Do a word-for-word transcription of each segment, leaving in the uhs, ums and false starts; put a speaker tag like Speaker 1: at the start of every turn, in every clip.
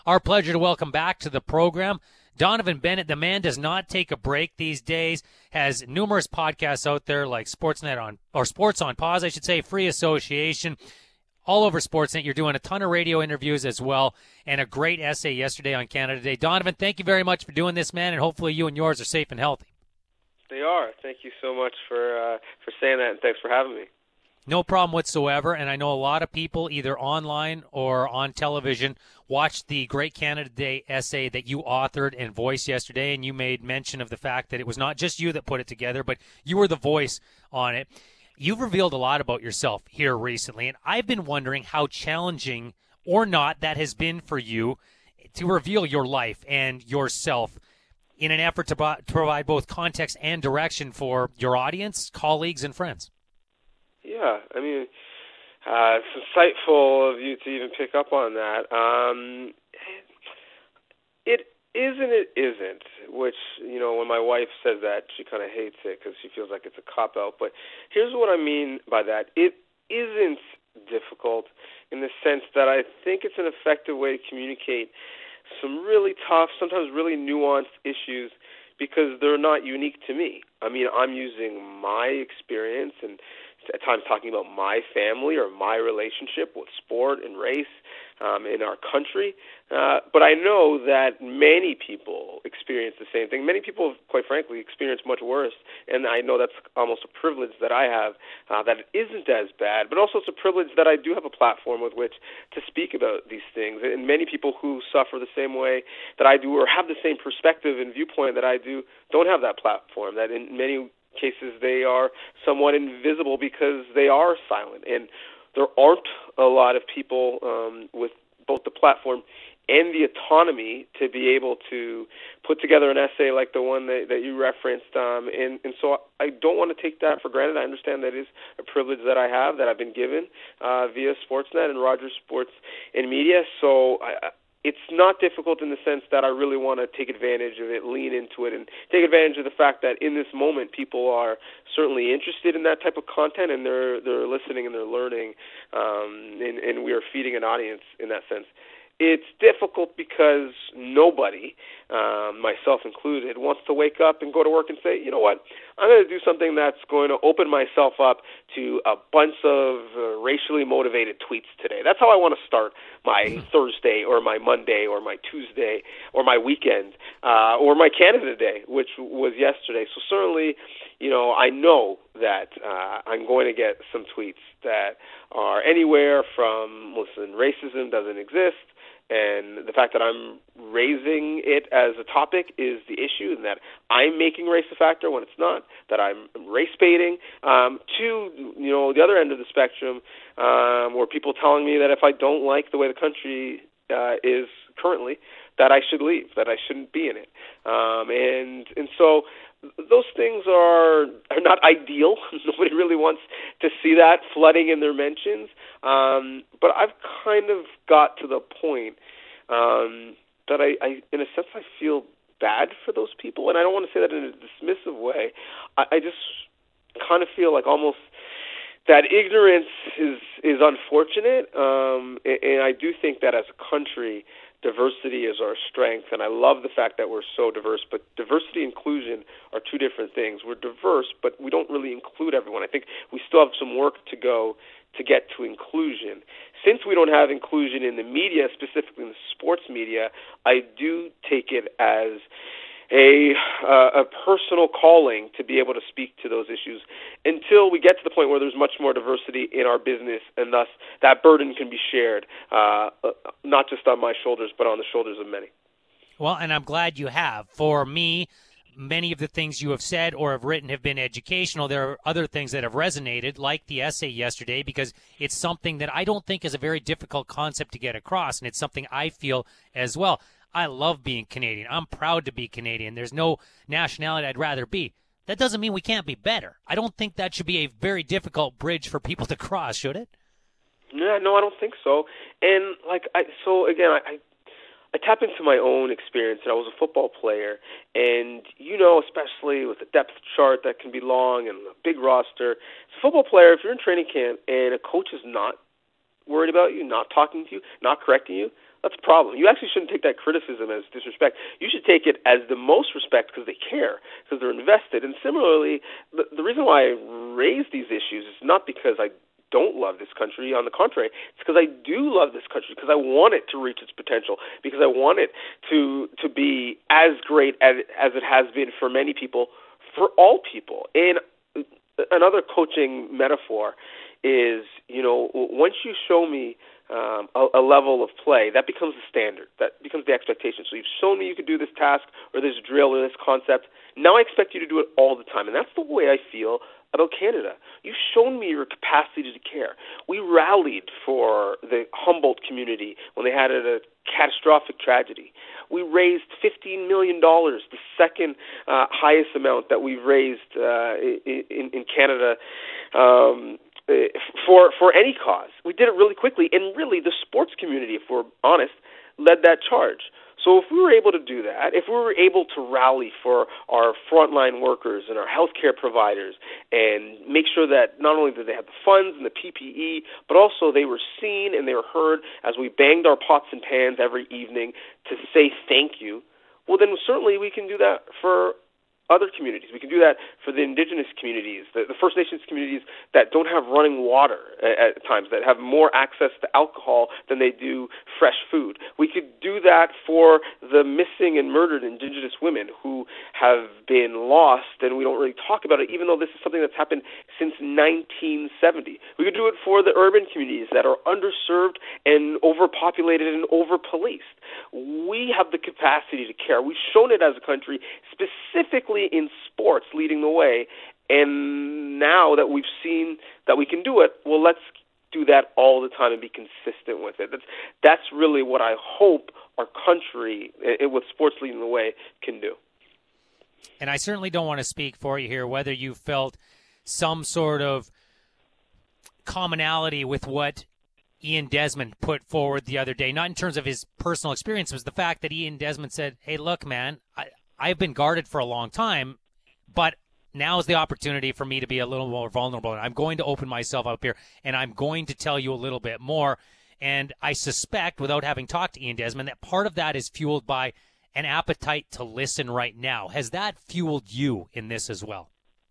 Speaker 1: Our pleasure to welcome back to the program Donovan Bennett. The man does not take a break these days, has numerous podcasts out there like Sportsnet on, or Sports on Pause, I should say, Free Association, all over Sportsnet. You're doing a ton of radio interviews as well, and a great essay yesterday on Canada Day. Donovan, thank you very much for doing this, man, and hopefully you and yours are safe and healthy.
Speaker 2: They are. Thank you so much for uh, for saying that, and thanks for having me.
Speaker 1: No problem whatsoever, and I know a lot of people, either online or on television, watched the Great Canada Day essay that you authored and voiced yesterday, and you made mention of the fact that it was not just you that put it together, but you were the voice on it. You've revealed a lot about yourself here recently, and I've been wondering how challenging or not that has been for you to reveal your life and yourself in an effort to, to provide both context and direction for your audience, colleagues, and friends.
Speaker 2: Yeah, I mean, uh, it's insightful of you to even pick up on that. Um, it is and it isn't, which, you know, when my wife says that, she kind of hates it because she feels like it's a cop-out. But here's what I mean by that. It isn't difficult in the sense that I think it's an effective way to communicate some really tough, sometimes really nuanced issues because they're not unique to me. I mean, I'm using my experience and at times talking about my family or my relationship with sport and race um, in our country. Uh, but I know that many people experience the same thing. Many people, quite frankly, experience much worse. And I know that's almost a privilege that I have, uh, that it isn't as bad. But also it's a privilege that I do have a platform with which to speak about these things. And many people who suffer the same way that I do or have the same perspective and viewpoint that I do don't have that platform, that in many cases they are somewhat invisible because they are silent. And there aren't a lot of people um, with both the platform and the autonomy to be able to put together an essay like the one that, that you referenced. Um, and, and so I don't want to take that for granted. I understand that is a privilege that I have, that I've been given uh, via Sportsnet and Rogers Sports and Media. So I, it's not difficult in the sense that I really want to take advantage of it, lean into it, and take advantage of the fact that in this moment people are certainly interested in that type of content and they're they're listening and they're learning, um, and, and we are feeding an audience in that sense. It's difficult because nobody, um, myself included, wants to wake up and go to work and say, you know what, I'm going to do something that's going to open myself up to a bunch of uh, racially motivated tweets today. That's how I want to start my Thursday or my Monday or my Tuesday or my weekend uh, or my Canada Day, which was yesterday. So certainly, you know, I know that uh, I'm going to get some tweets that are anywhere from, listen, racism doesn't exist, and the fact that I'm raising it as a topic is the issue, and that I'm making race a factor when it's not, that I'm race baiting, um, to, you know, the other end of the spectrum, um, where people telling me that if I don't like the way the country uh, is currently, that I should leave, that I shouldn't be in it. Um, and and so those things are are not ideal. Nobody really wants to see that flooding in their mentions. Um, but I've kind of got to the point um, that I, I, in a sense, I feel bad for those people. And I don't want to say that in a dismissive way. I, I just kind of feel like almost that ignorance is, is unfortunate. Um, and, and I do think that as a country, diversity is our strength, and I love the fact that we're so diverse, but diversity and inclusion are two different things. We're diverse, but we don't really include everyone. I think we still have some work to go to get to inclusion. Since we don't have inclusion in the media, specifically in the sports media, I do take it as a uh, a personal calling to be able to speak to those issues until we get to the point where there's much more diversity in our business, and thus that burden can be shared, uh, not just on my shoulders, but on the shoulders of many.
Speaker 1: Well, and I'm glad you have. For me, many of the things you have said or have written have been educational. There are other things that have resonated, like the essay yesterday, because it's something that I don't think is a very difficult concept to get across, and it's something I feel as well. I love being Canadian. I'm proud to be Canadian. There's no nationality I'd rather be. That doesn't mean we can't be better. I don't think that should be a very difficult bridge for people to cross, should it?
Speaker 2: Yeah, no, I don't think so. And, like, I, so, again, I, I tap into my own experience. And I was a football player, and, you know, especially with the depth chart that can be long and a big roster, as a football player, if you're in training camp and a coach is not worried about you, not talking to you, not correcting you, that's a problem. You actually shouldn't take that criticism as disrespect. You should take it as the most respect because they care, because they're invested. And similarly, the, the reason why I raise these issues is not because I don't love this country. On the contrary, it's because I do love this country, because I want it to reach its potential, because I want it to to be as great as, as it has been for many people, for all people. And another coaching metaphor is, you know, once you show me Um, a, a level of play, that becomes the standard. That becomes the expectation. So you've shown me you could do this task or this drill or this concept. Now I expect you to do it all the time. And that's the way I feel about Canada. You've shown me your capacity to care. We rallied for the Humboldt community when they had a catastrophic tragedy. We raised fifteen million dollars, the second uh, highest amount that we've raised uh, in, in Canada, um, for for any cause. We did it really quickly, and really the sports community, if we're honest, led that charge. So if we were able to do that, if we were able to rally for our frontline workers and our healthcare providers and make sure that not only did they have the funds and the P P E, but also they were seen and they were heard as we banged our pots and pans every evening to say thank you, well then certainly we can do that for other communities. We can do that for the Indigenous communities, the, the First Nations communities that don't have running water at, at times, that have more access to alcohol than they do fresh food. We could do that for the missing and murdered Indigenous women who have been lost, and we don't really talk about it, even though this is something that's happened since nineteen seventy. We could do it for the urban communities that are underserved and overpopulated and overpoliced. We have the capacity to care. We've shown it as a country, specifically in sports, leading the way. And now that we've seen that we can do it, well, let's do that all the time and be consistent with it. That's, that's really what I hope our country, with sports leading the way, can do.
Speaker 1: And I certainly don't want to speak for you here, whether you felt some sort of commonality with what Ian Desmond put forward the other day, not in terms of his personal experience. It was the fact that Ian Desmond said, hey, look, man, I, I've been guarded for a long time, but now is the opportunity for me to be a little more vulnerable. I'm going to open myself up here, and I'm going to tell you a little bit more. And I suspect, without having talked to Ian Desmond, that part of that is fueled by an appetite to listen right now. Has that fueled you in this as well?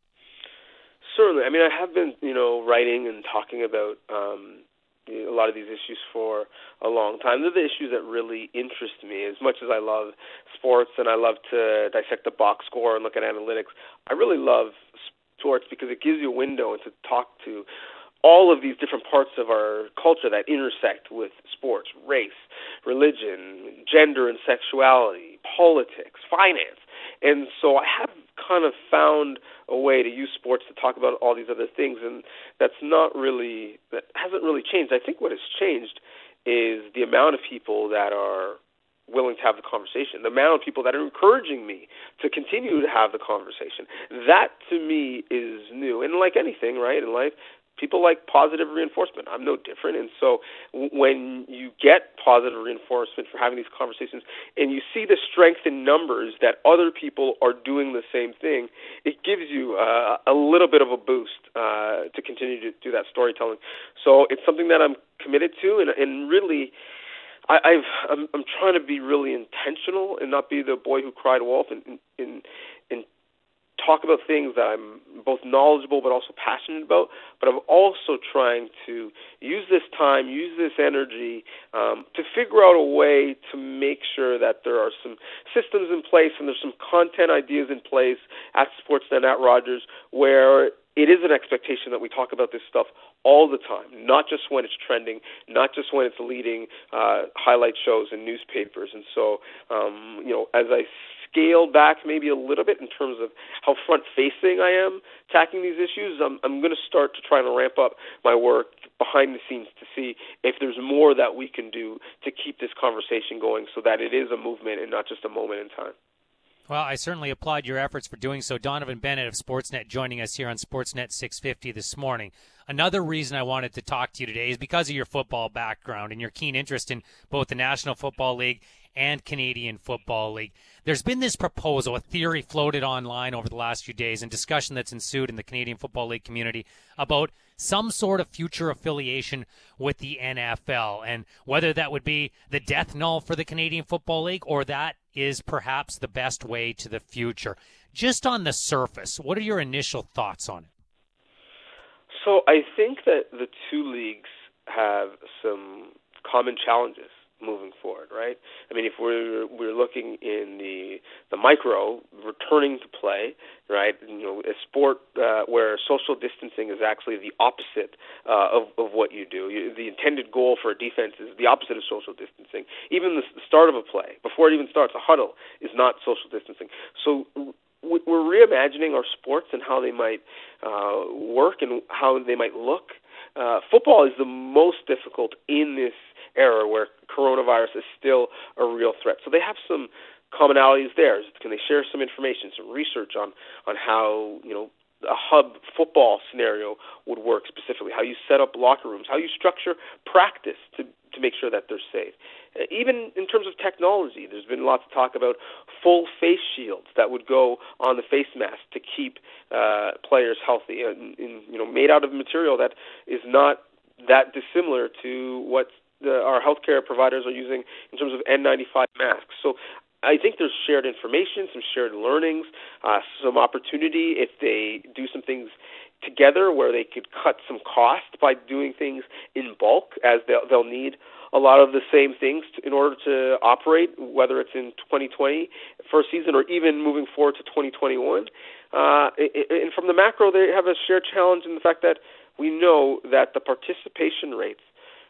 Speaker 2: Certainly. I mean, I have been, you know, writing and talking about um, a lot of these issues for a long time. They're the issues that really interest me. As much as I love sports and I love to dissect the box score and look at analytics, I really love sports because it gives you a window and to talk to all of these different parts of our culture that intersect with sports: race, religion, gender and sexuality, politics, finance. And so I have kind of found a way to use sports to talk about all these other things, and that's not really, that hasn't really changed. I think what has changed is the amount of people that are willing to have the conversation, the amount of people that are encouraging me to continue to have the conversation. That, to me, is new. And like anything, right, in life, people like positive reinforcement. I'm no different. And so when you get positive reinforcement for having these conversations and you see the strength in numbers that other people are doing the same thing, it gives you uh, a little bit of a boost uh, to continue to do that storytelling. So it's something that I'm committed to, and, and really I, I've, I'm, I'm trying to be really intentional and not be the boy who cried wolf, and, and, and talk about things that I'm both knowledgeable but also passionate about, but I'm also trying to use this time, use this energy um, to figure out a way to make sure that there are some systems in place and there's some content ideas in place at Sportsnet, at Rogers, where it is an expectation that we talk about this stuff all the time, not just when it's trending, not just when it's leading uh, highlight shows in newspapers. And so, um, you know, as I scale back maybe a little bit in terms of how front-facing I am tackling these issues, I'm, I'm going to start to try to ramp up my work behind the scenes to see if there's more that we can do to keep this conversation going so that it is a movement and not just a moment in time.
Speaker 1: Well, I certainly applaud your efforts for doing so. Donovan Bennett of Sportsnet joining us here on Sportsnet six fifty this morning. Another reason I wanted to talk to you today is because of your football background and your keen interest in both the National Football League and Canadian Football League. There's been this proposal, a theory floated online over the last few days, and discussion that's ensued in the Canadian Football League community about some sort of future affiliation with the N F L, and whether that would be the death knell for the Canadian Football League or that is perhaps the best way to the future. Just on the surface, what are your initial thoughts on it?
Speaker 2: So I think that the two leagues have some common challenges moving forward, right? I mean, if we're we're looking in the the micro, returning to play, right? You know, a sport uh, where social distancing is actually the opposite uh, of of what you do. You, the intended goal for a defense is the opposite of social distancing. Even the, the start of a play, before it even starts, a huddle is not social distancing. So we're reimagining our sports and how they might uh, work and how they might look. Uh, football is the most difficult in this era where coronavirus is still a real threat. So they have some commonalities there. Can they share some information, some research on, on how, you know, a hub football scenario would work specifically, how you set up locker rooms, how you structure practice to, to make sure that they're safe. Uh, even in terms of technology, there's been lots of talk about full face shields that would go on the face mask to keep uh, players healthy, and, and you know, made out of material that is not that dissimilar to what the, our healthcare providers are using in terms of N ninety-five masks. So I think there's shared information, some shared learnings, uh, some opportunity if they do some things together where they could cut some cost by doing things in bulk, as they'll, they'll need a lot of the same things to, in order to operate, whether it's in twenty twenty first season or even moving forward to twenty twenty-one. Uh, and from the macro, they have a shared challenge in the fact that we know that the participation rates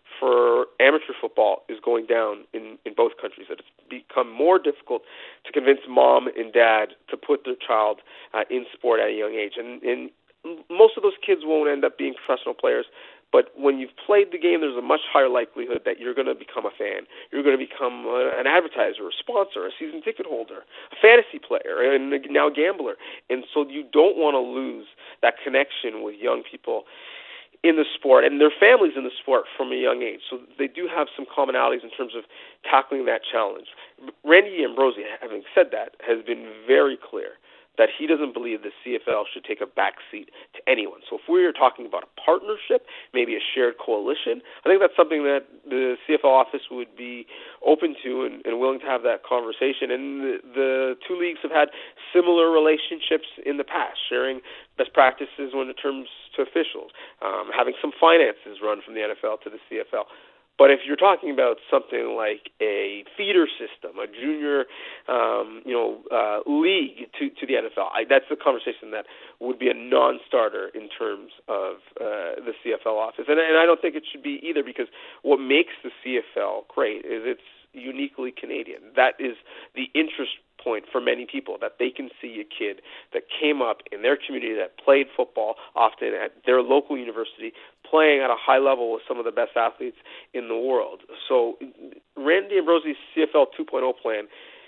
Speaker 2: for amateur football is going down in, in both countries, that it's become more difficult to convince mom and dad to put their child uh, in sport at a young age. And, and most of those kids won't end up being professional players, but when you've played the game, there's a much higher likelihood that you're going to become a fan. You're going to become a, an advertiser, a sponsor, a season ticket holder, a fantasy player, and now a gambler. And so you don't want to lose that connection with young people in the sport and their families in the sport from a young age. So they do have some commonalities in terms of tackling that challenge. Randy Ambrosie, having said that, has been very clear that he doesn't believe the C F L should take a backseat to anyone. So if we are talking about a partnership, maybe a shared coalition, I think that's something that the C F L office would be open to and, and willing to have that conversation. And the, the two leagues have had similar relationships in the past, sharing best practices when it comes to officials, um, having some finances run from the N F L to the C F L. But if you're talking about something like a feeder system, a junior, um, you know, uh, league to, to the N F L, I, that's the conversation that would be a non-starter in terms of uh, the C F L office. And, and I don't think it should be either, because what makes the C F L great is it's uniquely Canadian. That is the interest point for many people, that they can see a kid that came up in their community, that played football often at their local university, playing at a high level with some of the best athletes in the world. So Randy Ambrosie's C F L two point oh plan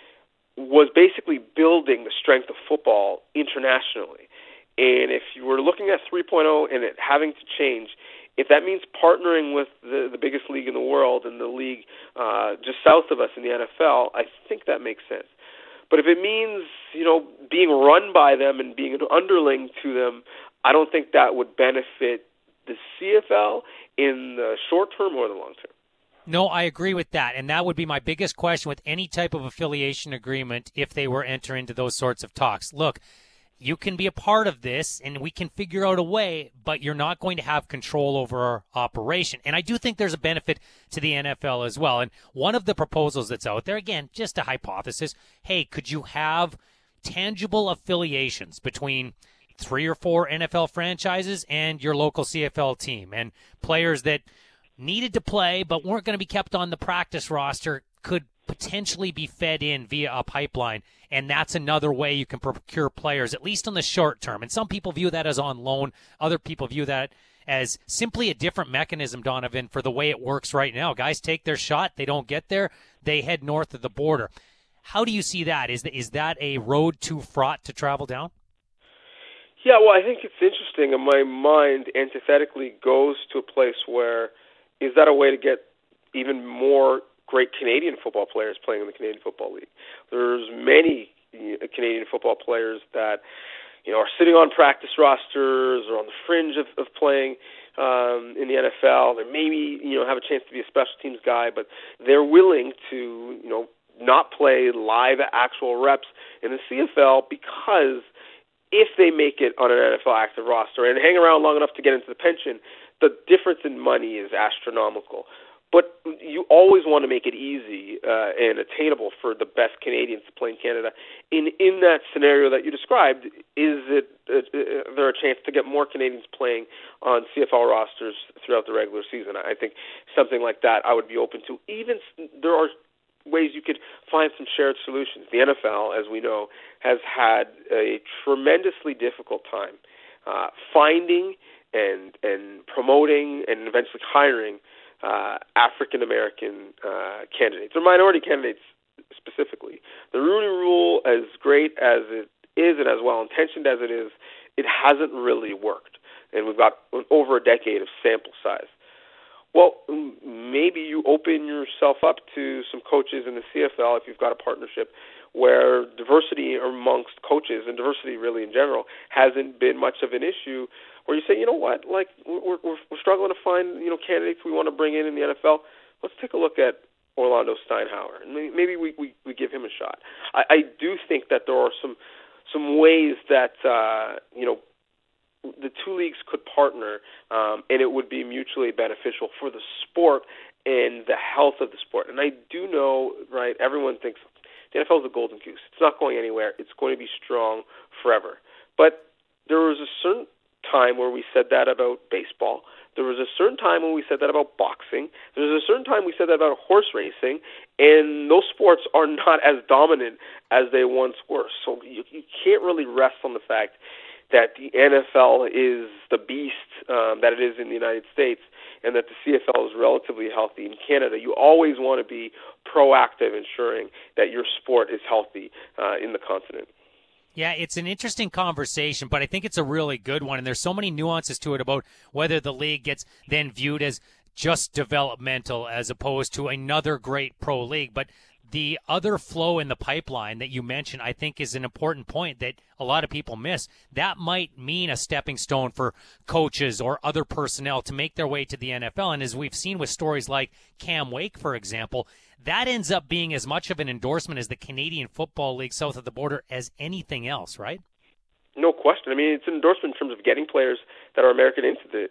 Speaker 2: was basically building the strength of football internationally. And if you were looking at three point oh and it having to change, if that means partnering with the, the biggest league in the world and the league uh, just south of us in the N F L, I think that makes sense. But if it means, you know, being run by them and being an underling to them, I don't think that would benefit the C F L in the short term or the long term.
Speaker 1: No, I agree with that. And that would be my biggest question with any type of affiliation agreement if they were enter into those sorts of talks. Look, you can be a part of this and we can figure out a way, but you're not going to have control over our operation. And I do think there's a benefit to the N F L as well. And one of the proposals that's out there, again, just a hypothesis, hey, could you have tangible affiliations between three or four N F L franchises and your local C F L team, and players that needed to play but weren't going to be kept on the practice roster could potentially be fed in via a pipeline, and that's another way you can procure players, at least in the short term. And some people view that as on loan. Other people view that as simply a different mechanism, Donovan, for the way it works right now. Guys take their shot. They don't get there. They head north of the border. How do you see that? Is, the, is that a road too fraught to travel down?
Speaker 2: Yeah, well, I think it's interesting, and my mind antithetically goes to a place where, is that a way to get even more great Canadian football players playing in the Canadian Football League? There's many Canadian football players that, you know, are sitting on practice rosters or on the fringe of, of playing um, in the N F L. They maybe, you know, have a chance to be a special teams guy, but they're willing to, you know, not play live actual reps in the C F L because if they make it on an N F L active roster and hang around long enough to get into the pension, the difference in money is astronomical. But you always want to make it easy uh, and attainable for the best Canadians to play in Canada. In in that scenario that you described, is it uh, uh, there a chance to get more Canadians playing on C F L rosters throughout the regular season? I think something like that I would be open to. Even there are ways you could find some shared solutions. The N F L, as we know, has had a tremendously difficult time uh, finding and and promoting and eventually hiring uh, African American uh, candidates, or minority candidates specifically. The Rooney Rule, as great as it is and as well intentioned as it is, it hasn't really worked, and we've got over a decade of sample size. Well, maybe you open yourself up to some coaches in the C F L if you've got a partnership where diversity amongst coaches and diversity really in general hasn't been much of an issue, where you say, you know what, like we're, we're, we're struggling to find, you know, candidates we want to bring in in the N F L. Let's take a look at Orlando Steinhauer, and maybe we, we, we give him a shot. I, I do think that there are some some ways that, uh, you know, the two leagues could partner, um, and it would be mutually beneficial for the sport and the health of the sport. And I do know, right, everyone thinks the N F L is a golden goose. It's not going anywhere. It's going to be strong forever. But there was a certain time where we said that about baseball. There was a certain time when we said that about boxing. There was a certain time we said that about horse racing. And those sports are not as dominant as they once were. So you, you can't really rest on the fact that the N F L is the beast um, that it is in the United States, and that the C F L is relatively healthy in Canada. You always want to be proactive, ensuring that your sport is healthy uh, in the continent.
Speaker 1: Yeah, it's an interesting conversation, but I think it's a really good one, and there's so many nuances to it about whether the league gets then viewed as just developmental as opposed to another great pro league. But the other flow in the pipeline that you mentioned, I think, is an important point that a lot of people miss. That might mean a stepping stone for coaches or other personnel to make their way to the N F L. And as we've seen with stories like Cam Wake, for example, that ends up being as much of an endorsement as the Canadian Football League south of the border as anything else, right?
Speaker 2: No question. I mean, it's an endorsement in terms of getting players that are American into the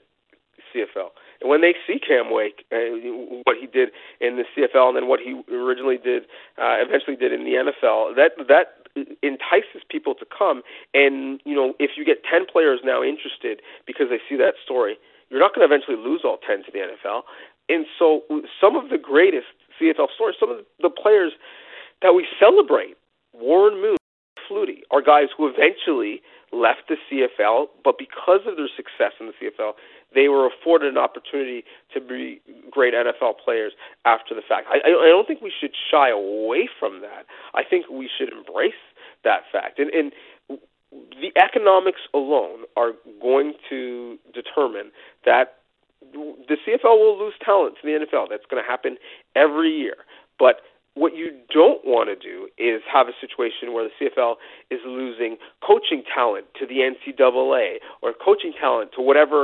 Speaker 2: C F L. And when they see Cam Wake, uh, what he did in the C F L and then what he originally did, uh, eventually did in the N F L, that that entices people to come. And, you know, if you get ten players now interested because they see that story, you're not going to eventually lose all ten to the N F L. And so some of the greatest C F L stories, some of the players that we celebrate, Warren Moon, Flutie, are guys who eventually left the C F L, but because of their success in the C F L, they were afforded an opportunity to be great N F L players after the fact. I, I don't think we should shy away from that. I think we should embrace that fact. And, and the economics alone are going to determine that the C F L will lose talent to the N F L. That's going to happen every year. But what you don't want to do is have a situation where the C F L is losing coaching talent to the N C double A or coaching talent to whatever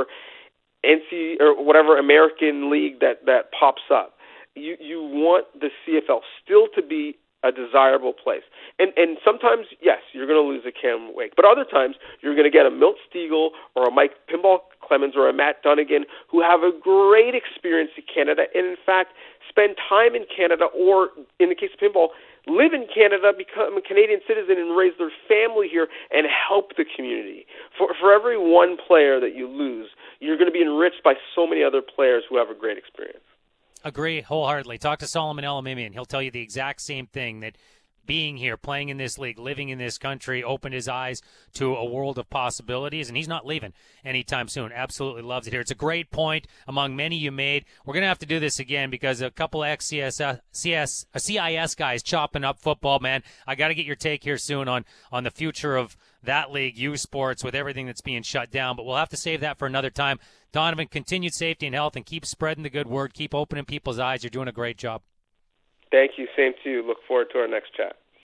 Speaker 2: N C or whatever American league that, that pops up. You you want the C F L still to be a desirable place. And and sometimes, yes, you're going to lose a Cam Wake. But other times, you're going to get a Milt Stegall or a Mike Pinball Clemens or a Matt Dunnigan who have a great experience in Canada and, in fact, spend time in Canada or, in the case of pinball, live in Canada, become a Canadian citizen and raise their family here and help the community. For, for every one player that you lose, you're going to be enriched by so many other players who have a great experience.
Speaker 1: Agree wholeheartedly. Talk to Solomon Elimimian. He'll tell you the exact same thing, that being here, playing in this league, living in this country, opened his eyes to a world of possibilities, and he's not leaving anytime soon. Absolutely loves it here. It's a great point among many you made. We're going to have to do this again because a couple of ex-C S, C S, C I S guys chopping up football, man. I got to get your take here soon on, on the future of that league, U Sports, with everything that's being shut down, but we'll have to save that for another time. Donovan, continued safety and health, and keep spreading the good word. Keep opening people's eyes. You're doing a great job.
Speaker 2: Thank you. Same to you. Look forward to our next chat.